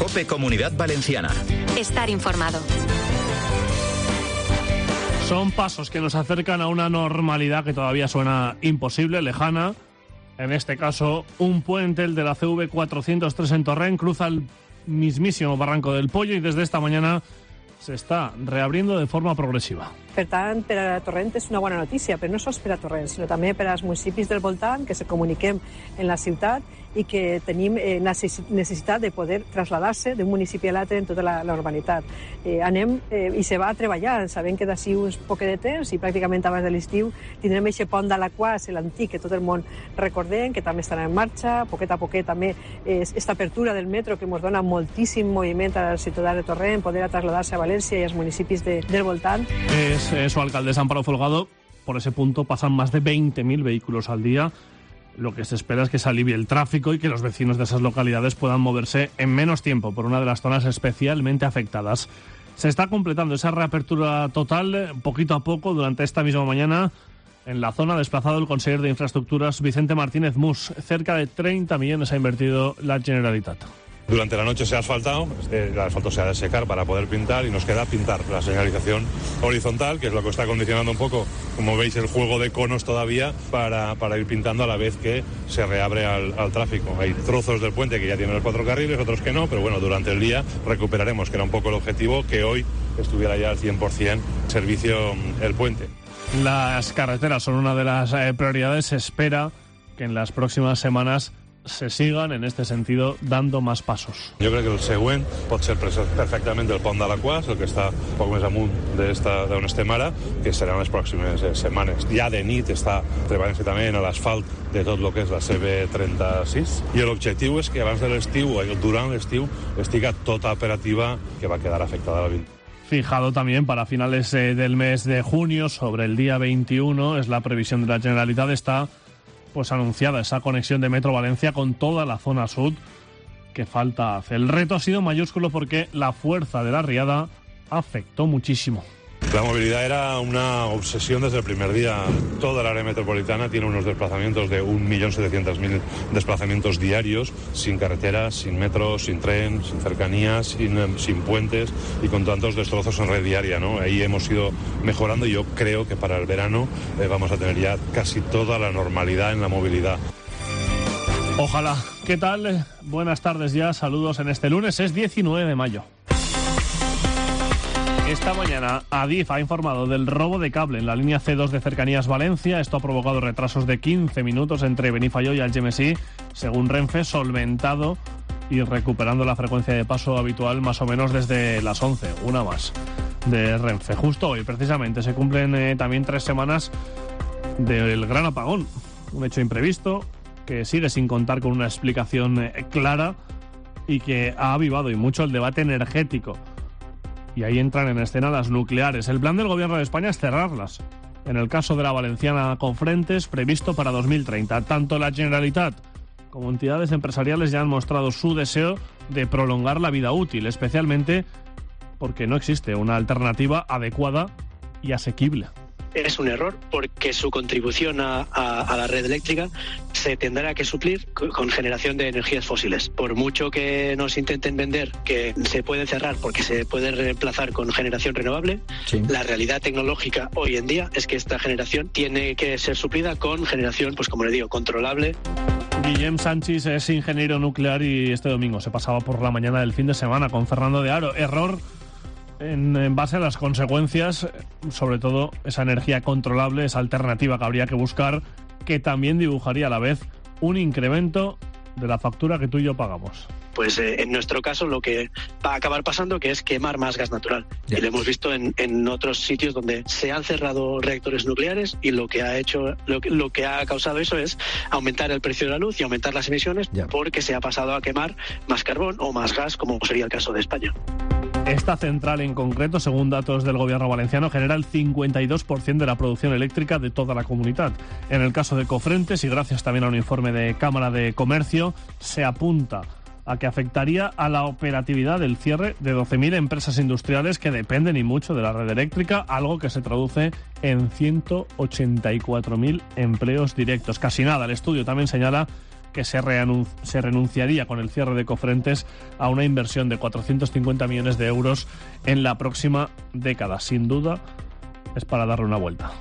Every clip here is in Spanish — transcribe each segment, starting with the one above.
COPE Comunidad Valenciana. Estar informado. Son pasos que nos acercan a una normalidad que todavía suena imposible, lejana. En este caso, un puente, el de la CV403 en Torrent, cruza el mismísimo Barranco del Pollo y desde esta mañana se està reabriendo de forma progressiva. Per tant, per a Torrent és una bona notícia, però no sols per a Torrent, sinó també per als municipis del voltant, que se comuniquem en la ciutat i que tenim necessitat de poder traslladar-se d'un municipi a l'altre en tota la urbanitat. Anem i se va treballant, sabem que d'ací uns poc de temps i pràcticament abans de l'estiu tindrem aquest pont d'Alaquàs, l'antic, que tot el món recordem, que també estarà en marxa, poquet a poquet també aquesta apertura del metro que ens dona moltíssim moviment als ciutadans de Torrent, poder traslladar-se a València i als municipis del voltant. Su alcaldesa Amparo Folgado, por ese punto pasan más de 20.000 vehículos al día. Lo que se espera es que se alivie el tráfico y que los vecinos de esas localidades puedan moverse en menos tiempo por una de las zonas especialmente afectadas. Se está completando esa reapertura total poquito a poco durante esta misma mañana. En la zona ha desplazado el consejero de Infraestructuras Vicente Martínez Mus. Cerca de 30 millones ha invertido la Generalitat. Durante la noche se ha asfaltado, el asfalto se ha de secar para poder pintar y nos queda pintar la señalización horizontal, que es lo que está condicionando un poco, como veis, el juego de conos todavía para ir pintando a la vez que se reabre al tráfico. Hay trozos del puente que ya tienen los 4 carriles, otros que no, pero bueno, durante el día recuperaremos, que era un poco el objetivo, que hoy estuviera ya al 100% servicio el puente. Las carreteras son una de las prioridades. Se espera que en las próximas semanas se sigan, en este sentido, dando más pasos. Jo crec que el següent pot ser perfectament el pont d'Alaquàs, el que està un poc més amunt d'on estem ara, que seran les pròximes setmanes. Ja de nit està treballant-se també en l'asfalt de tot el que és la CV36 i l'objectiu és que abans de l'estiu, durant l'estiu, estiga tota operativa, que va quedar afectada a la 20. Fijado también para finales del mes de junio, sobre el día 21, es la previsión de la Generalitat, está pues anunciada esa conexión de Metro Valencia con toda la zona sur que falta hacer. El reto ha sido mayúsculo porque la fuerza de la riada afectó muchísimo. La movilidad era una obsesión desde el primer día. Toda el área metropolitana tiene unos desplazamientos de 1.700.000 desplazamientos diarios, sin carreteras, sin metro, sin tren, sin cercanías, sin puentes y con tantos destrozos en red diaria, ¿no? Ahí hemos ido mejorando y yo creo que para el verano vamos a tener ya casi toda la normalidad en la movilidad. Ojalá. ¿Qué tal? Buenas tardes ya, saludos en este lunes, es 19 de mayo. Esta mañana Adif ha informado del robo de cable en la línea C2 de Cercanías Valencia. Esto ha provocado retrasos de 15 minutos entre Benifaió y Algemesí, según Renfe, solventado y recuperando la frecuencia de paso habitual más o menos desde las 11, una más de Renfe. Justo hoy, precisamente, se cumplen también 3 semanas del gran apagón, un hecho imprevisto que sigue sin contar con una explicación clara y que ha avivado y mucho el debate energético. Y ahí entran en escena las nucleares. El plan del gobierno de España es cerrarlas. En el caso de la valenciana Cofrentes, previsto para 2030. Tanto la Generalitat como entidades empresariales ya han mostrado su deseo de prolongar la vida útil, especialmente porque no existe una alternativa adecuada y asequible. Es un error porque su contribución a la red eléctrica se tendrá que suplir con generación de energías fósiles. Por mucho que nos intenten vender que se puede cerrar porque se puede reemplazar con generación renovable, sí, la realidad tecnológica hoy en día es que esta generación tiene que ser suplida con generación, pues como le digo, controlable. Guillem Sánchez es ingeniero nuclear y este domingo se pasaba por la mañana del fin de semana con Fernando de Aro. Error en base a las consecuencias, sobre todo esa energía controlable, esa alternativa que habría que buscar, que también dibujaría a la vez un incremento de la factura que tú y yo pagamos. Pues en nuestro caso lo que va a acabar pasando que es quemar más gas natural. Yeah. Y lo hemos visto en otros sitios donde se han cerrado reactores nucleares y lo que ha causado eso es aumentar el precio de la luz y aumentar las emisiones, yeah, porque se ha pasado a quemar más carbón o más gas, como sería el caso de España. Esta central en concreto, según datos del gobierno valenciano, genera el 52% de la producción eléctrica de toda la comunidad. En el caso de Cofrentes, y gracias también a un informe de Cámara de Comercio, se apunta a que afectaría a la operatividad del cierre de 12.000 empresas industriales que dependen y mucho de la red eléctrica, algo que se traduce en 184.000 empleos directos. Casi nada. El estudio también señala que se renunciaría con el cierre de Cofrentes a una inversión de 450 millones de euros en la próxima década. Sin duda, es para darle una vuelta.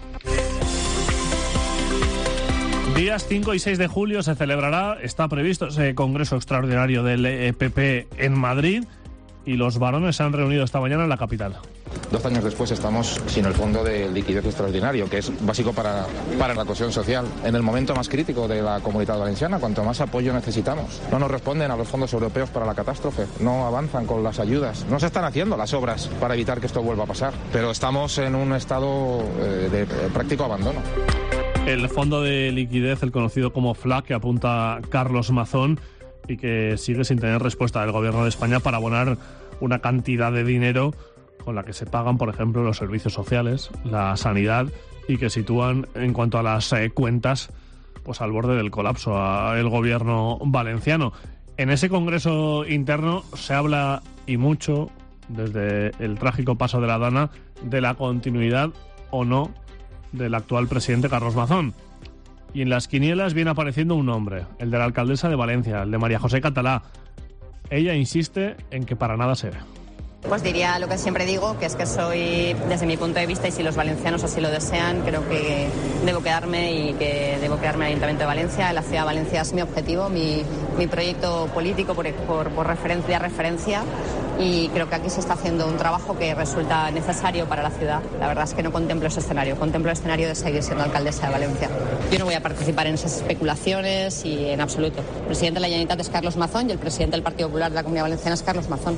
Días 5 y 6 de julio se celebrará, está previsto ese congreso extraordinario del PP en Madrid, y los varones se han reunido esta mañana en la capital. 2 años después estamos sin el fondo de liquidez extraordinario, que es básico para la cohesión social. En el momento más crítico de la Comunidad Valenciana, cuanto más apoyo necesitamos. No nos responden a los fondos europeos para la catástrofe, no avanzan con las ayudas, no se están haciendo las obras para evitar que esto vuelva a pasar, pero estamos en un estado de práctico abandono. El fondo de liquidez, el conocido como FLAC, que apunta Carlos Mazón, y que sigue sin tener respuesta del Gobierno de España para abonar una cantidad de dinero con la que se pagan, por ejemplo, los servicios sociales, la sanidad, y que sitúan, en cuanto a las cuentas, pues al borde del colapso el Gobierno valenciano. En ese congreso interno se habla, y mucho, desde el trágico paso de la Dana, de la continuidad o no del actual presidente Carlos Mazón. Y en las quinielas viene apareciendo un nombre, el de la alcaldesa de Valencia, el de María José Catalá. Ella insiste en que para nada se ve. Pues diría lo que siempre digo, que es que soy, desde mi punto de vista, y si los valencianos así lo desean, creo que debo quedarme y que debo quedarme en el Ayuntamiento de Valencia. La ciudad de Valencia es mi objetivo, mi proyecto político por referencia, y creo que aquí se está haciendo un trabajo que resulta necesario para la ciudad. La verdad es que no contemplo ese escenario, contemplo el escenario de seguir siendo alcaldesa de Valencia. Yo no voy a participar en esas especulaciones y en absoluto. El presidente de la Generalitat es Carlos Mazón y el presidente del Partido Popular de la Comunidad Valenciana es Carlos Mazón.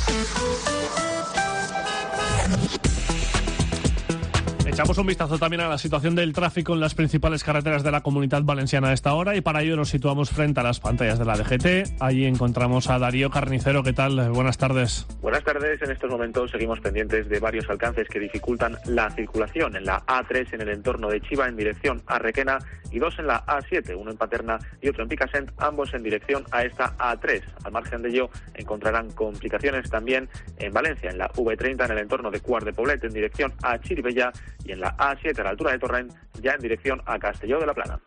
Echamos un vistazo también a la situación del tráfico en las principales carreteras de la Comunidad Valenciana a esta hora, y para ello nos situamos frente a las pantallas de la DGT. Allí encontramos a Darío Carnicero. ¿Qué tal? Buenas tardes. Buenas tardes. En estos momentos seguimos pendientes de varios alcances que dificultan la circulación en la A3 en el entorno de Chiva en dirección a Requena, y 2 en la A7, uno en Paterna y otro en Picassent, ambos en dirección a esta A3. Al margen de ello encontrarán complicaciones también en Valencia, en la V30 en el entorno de Quart de Poblet en dirección a Chirivella, y en la A7 a la altura de Torrent ya en dirección a Castelló de la Plana.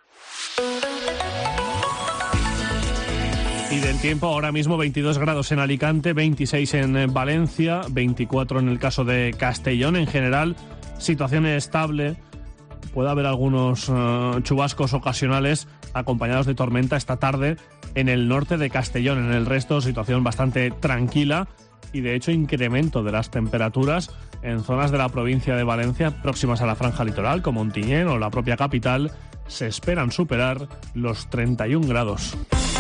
Y del tiempo, ahora mismo 22 grados en Alicante, 26 en Valencia, 24 en el caso de Castellón. En general, situación estable. Puede haber algunos chubascos ocasionales acompañados de tormenta esta tarde en el norte de Castellón. En el resto, situación bastante tranquila, y de hecho incremento de las temperaturas en zonas de la provincia de Valencia próximas a la franja litoral, como Ontinyent o la propia capital. Se esperan superar los 31 grados.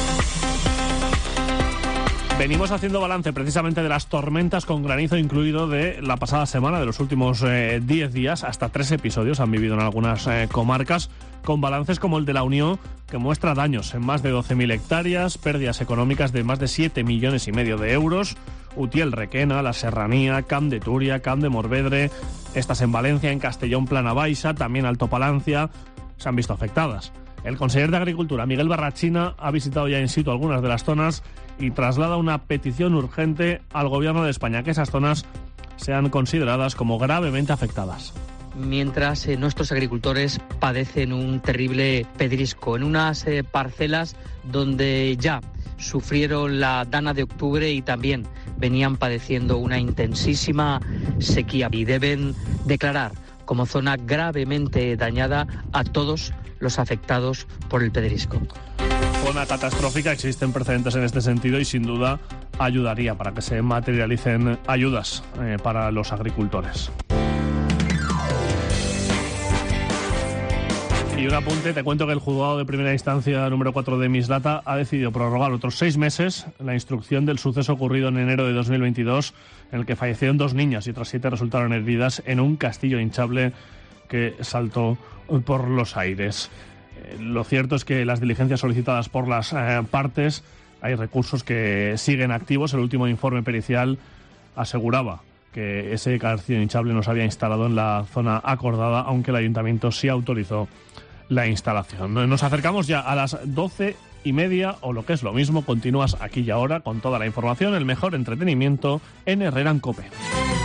Venimos haciendo balance precisamente de las tormentas con granizo incluido de la pasada semana, de los últimos 10 días. Hasta 3 episodios han vivido en algunas comarcas, con balances como el de la Unión, que muestra daños en más de 12.000 hectáreas, pérdidas económicas de más de 7,5 millones de euros. Utiel, Requena, La Serranía, Camp de Túria, Camp de Morvedre, estas en Valencia, en Castellón, Plana Baixa, también Alto Palancia, se han visto afectadas. El conseller de Agricultura, Miguel Barrachina, ha visitado ya in situ algunas de las zonas y traslada una petición urgente al Gobierno de España, que esas zonas sean consideradas como gravemente afectadas. Mientras nuestros agricultores padecen un terrible pedrisco en unas parcelas donde ya sufrieron la dana de octubre y también venían padeciendo una intensísima sequía, y deben declarar como zona gravemente dañada a todos los afectados por el pedrisco. Zona catastrófica, existen precedentes en este sentido y sin duda ayudaría para que se materialicen ayudas para los agricultores. Y un apunte, te cuento que el juzgado de primera instancia número 4 de Mislata ha decidido prorrogar otros 6 meses la instrucción del suceso ocurrido en enero de 2022, en el que fallecieron 2 niñas y otras 7 resultaron heridas en un castillo hinchable que saltó por los aires. Lo cierto es que las diligencias solicitadas por las partes, hay recursos que siguen activos. El último informe pericial aseguraba que ese castillo hinchable no se había instalado en la zona acordada, aunque el ayuntamiento sí autorizó la instalación. Nos acercamos ya a las 12:30, o lo que es lo mismo, continúas aquí y ahora con toda la información, el mejor entretenimiento en Herrera en COPE.